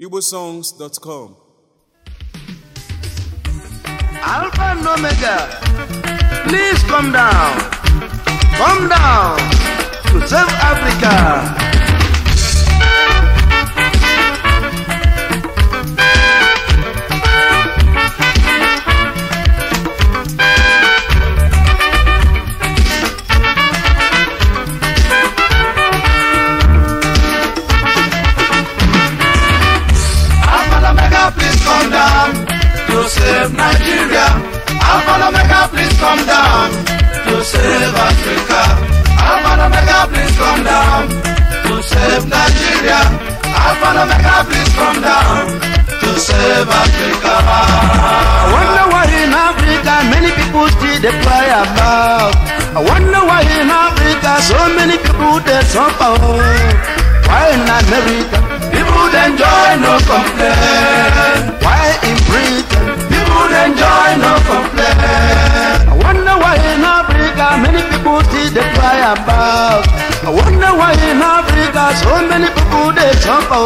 igbosongs.com. Alpha and Omega, please come down to save Africa. To save Nigeria, Alpha and Omega, please come down. To save Africa, Alpha and Omega, please come down. To save Nigeria, Alpha and Omega, please come down. To save Africa. I wonder why in Africa many people still they fly about. I wonder why in Africa so many people they suffer. Why in America people they enjoy no complain? Why in Britain people they enjoy no complain? I wonder why in Africa many people still they fly about. I wonder why in Africa so many people they suffer.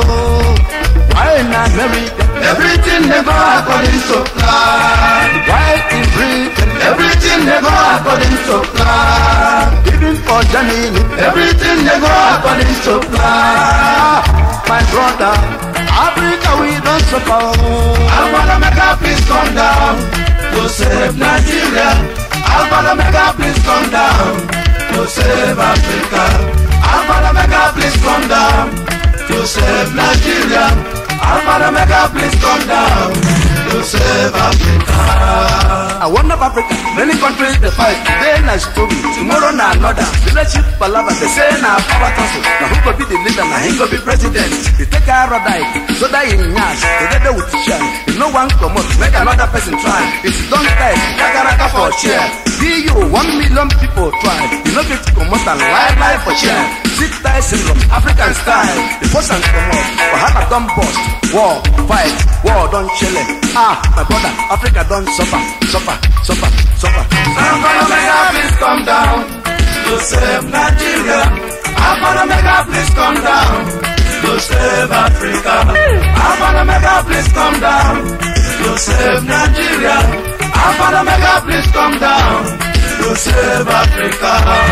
Why in America everything they go according to plan? Why in Britain everything they go according to plan? Even for Germany everything they go according to plan. My brother, Africa we don't suffer. Alpha and Omega, please come down. To save Nigeria, Alpha and Omega, please come down. To save Africa, Alpha and Omega, please come down. To save Nigeria, Alpha and Omega, please come down. To save Africa. I wonder Africa, many countries they fight. Today na story, tomorrow na another. Leadership palava, they say na power council. Now who go be the leader, now he go be president. They take a rodite, so that in Nash, together with Tisha. If no one come up, make another person try. If you don't try, kakaraka for share. Be you 1 million people try. You know fit come out and lie for share. Sit tie syndrome, African style. The first and come up, Wahala don't bust. War, fight, war don't chill. My brother, Africa don't suffer. Alpha and Omega, please come down. To save Nigeria, Alpha and Omega, please come down. To save Africa, Alpha and Omega, please come down. To save Nigeria, Alpha and Omega, please come down. To save Africa.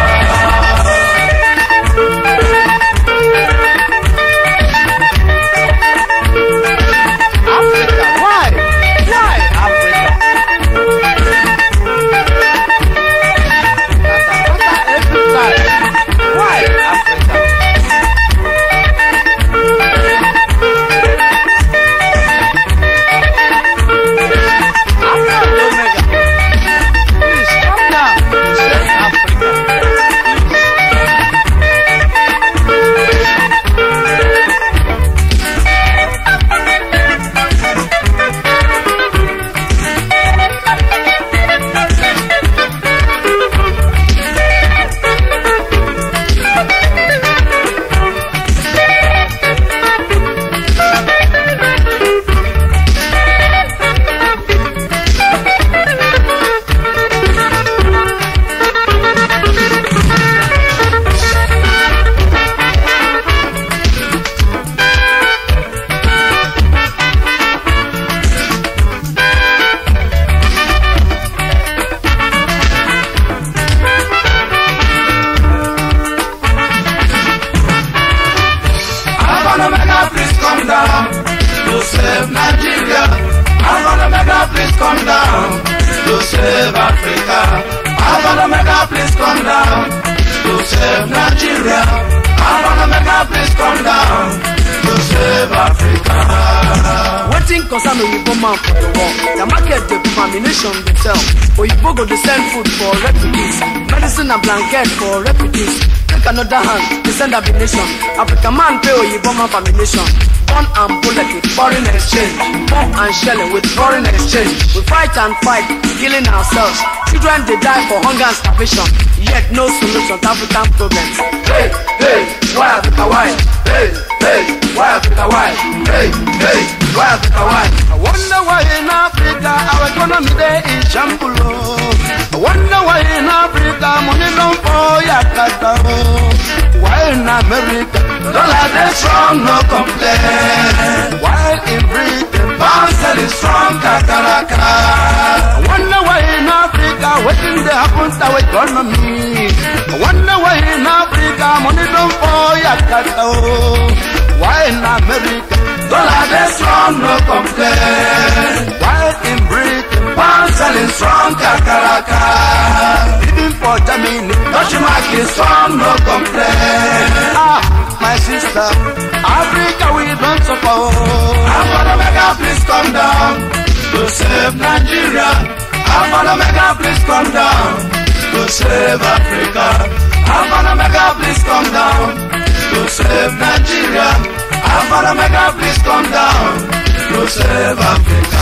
To save Nigeria, Alpha and Omega, please come down. To save Africa, Alpha and Omega, please come down. To save Nigeria, Alpha and Omega, please come down. To save Africa. Waiting concern Oyibo man for the war. The market the ammunition they sell. Oyibo go to send food for refugees, medicine and blanket for refugees. Take another hand, they send ammunition. African man pay Oyibo man for ammunition. Gun and bullet with foreign exchange. Bomb and shelling with foreign exchange. We fight and fight, killing ourselves. Children they die for hunger and starvation. Yet no solution to African problems. Hey, why Africa why? Hey, why Africa why? Hey, why Africa why? I wonder why in Africa our economy there is shambles. I wonder why in Africa money don't for Yakata. Why in America dollar they strong no complain? Why economy. I wonder why in Africa money don't fall yakata. Why in America dollar dey strong, no complain. Why in Britain pound selling strong kakaraka. Even for Germany Dutch mark is strong, no complain. My sister, Africa we don't suffer. I'm gonna make a please come down to save Nigeria. I'm gonna make a please come down to save Africa. I'm gonna make a please come down to save Nigeria. I'm gonna make a please come down to save Africa.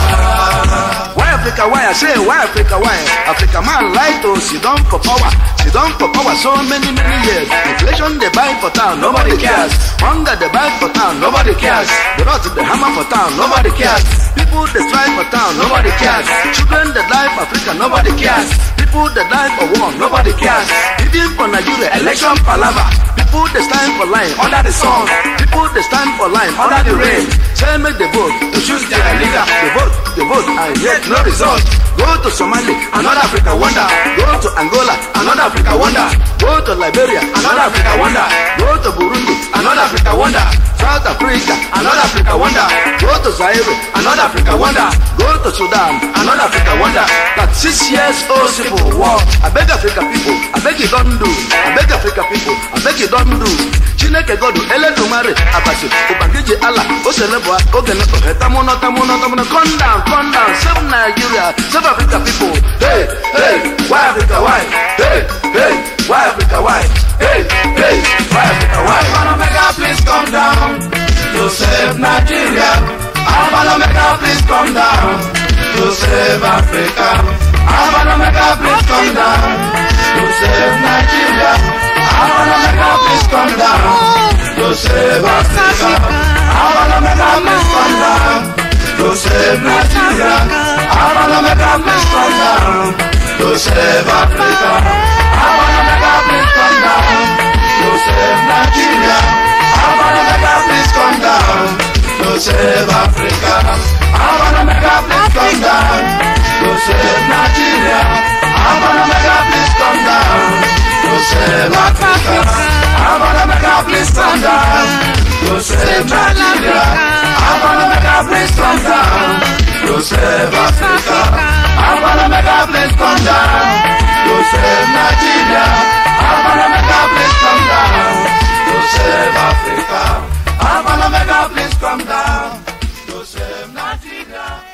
Why Africa? Why I say why Africa? Why Africa man like to sit down for power. Sit down for power so many years. Inflation they buy for town, nobody cares. Hunger they buy for town, nobody cares. The rot they hammer for town, nobody cares. People they strive for town, nobody cares. Children that die for Africa, nobody cares. People that die for war, nobody cares. Even for Nigeria, election palava. People they stand for line under the sun. People they stand for line under the rain. Say make the vote to choose their leader. The vote, and yet no result. Go to Somalia, another Africa wonder. Go to Angola, another Africa wonder. Go to Liberia, another Africa wonder. Go to Burundi, another Africa wonder. South Africa, another Africa wonder. Go to Zaire, another Africa wonder. Go to Sudan, another Africa wonder. That 6 years old civil war. I beg Africa people, I beg you don't do. I beg Africa people, I beg you don't do. Chineke God ele dumare abasi ubangije Allah oselebwa ogene ohetamono tamono come down save Nigeria, save Africa people. Hey, why Africa, why? Hey, why Africa, why? Hey, why Africa, why? I'm gonna make a please come down to save Nigeria. I'm gonna make a please come down to save Africa. I'm gonna make a please come down to save Nigeria. I'm gonna make a please come down to save Africa. I'm gonna make a please come down to save Nigeria. I'm gonna make a please come down to save Africa. I'm gonna make a please come down to save Nigeria. I'm gonna make a please come down to save Africa. I'm gonna make a please come down to save Nigeria. I'm gonna make a please come down to save Africa. I'm gonna make a please come down to save Nigeria. I'm gonna make a please come down to save Africa. I'm gonna make a please come down to save Nigeria. I'm gonna make a please come down to save Africa. I'm gonna make a please come down to save Nigeria.